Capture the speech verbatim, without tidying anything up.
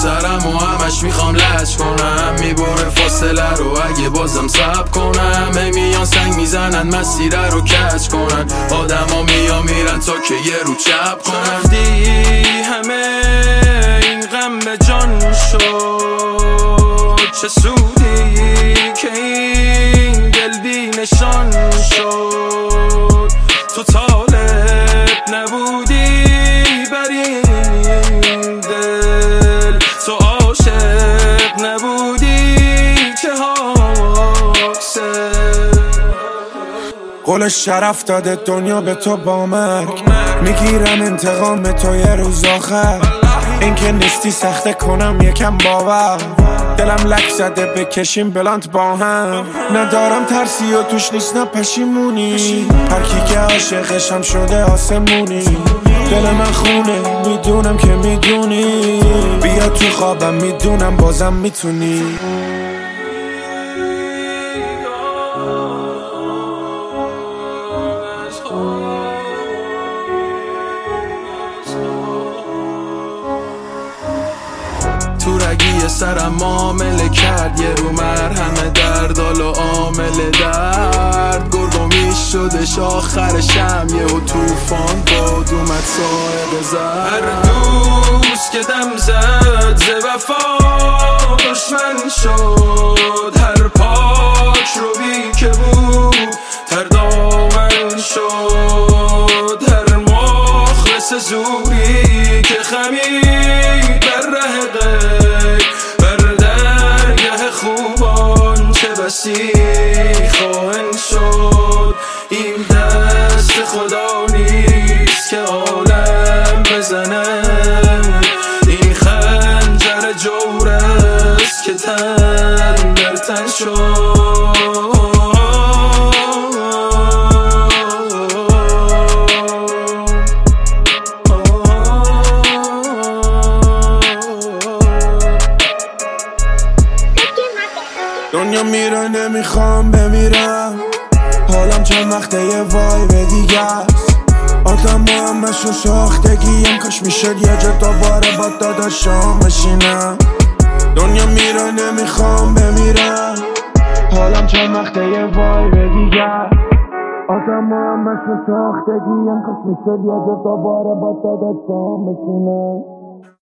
سرم و همش میخوام لج کنم، میبره فاصله رو اگه بازم صبر کنم. هی میان سنگ میزنن مسیره رو کج کنن، آدم ها میان میرن تا که یه رو چپ کنن. رفتی همه این غم به جان شد، چه سودی که این دل بی نشان شد. تو طالب نبودی بر این دل، تو عاشق نبودی چه حاصل. قول شرف داده دنیا به تو با مرگ، میگیرم انتقام تو یه روز آخر. این که نیستی سخته کنم یکم باور، دلم لک زده بکشیم بلانت با هم. ندارم ترسی و توش نیست نه پشیمونی، هرکی که عاشقشم شده آسمونی. دل من خونه میدونم که میدونی، بیا تو خوابم میدونم بازم میتونی. تو رگی سرم معامله کرد، یه رو مرهم دردال و عامل درد. گرگو میشدش آخرشم یه و توفان باد اومد ساعد زد. هر دوست که دم زد ز وفا دشمن شد، هر پاک رو بی که بود تر دامن شد. هر مخلص زوری که خمید بر ره غیر، بر درگه خوبان چه بسی خواهن شد. این دست خدا نیست که عالم بزنه، این خنجر جور است که تن در تن شد. دنیا میره نمیخوام بمیرم، حالم چند وقته یه وایب دیگه است. آدم همش و ساختگیم، کاش میشد یه جا دوباره با داداشام بشینم. دنیا میره نمیخوام بمیرم، حالم چند وقته یه وایب دیگه است. آدم همش و ساختگیم، کاش میشد یه جا دوباره با داداشام بشینم.